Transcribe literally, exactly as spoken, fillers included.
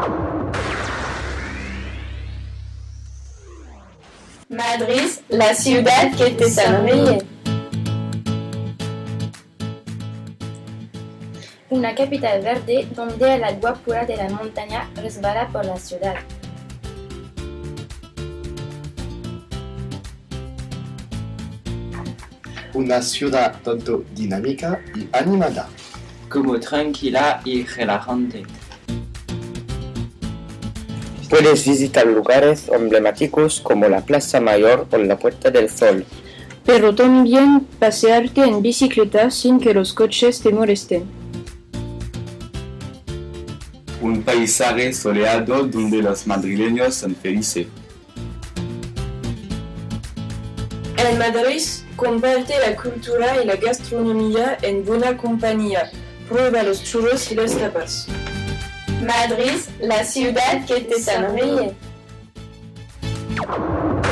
Madrid, la ciudad que te sonríe. Una capital verde donde el agua pura de la montaña resbala por la ciudad. Una ciudad tanto dinámica y animada como tranquila y relajante. Puedes visitar lugares emblemáticos como la Plaza Mayor o la Puerta del Sol. Pero también pasearte en bicicleta sin que los coches te molesten. Un paisaje soleado donde los madrileños son felices. En Madrid, comparte la cultura y la gastronomía en buena compañía. Prueba los churros y las tapas. Madrid, la ciudad que te sonríe.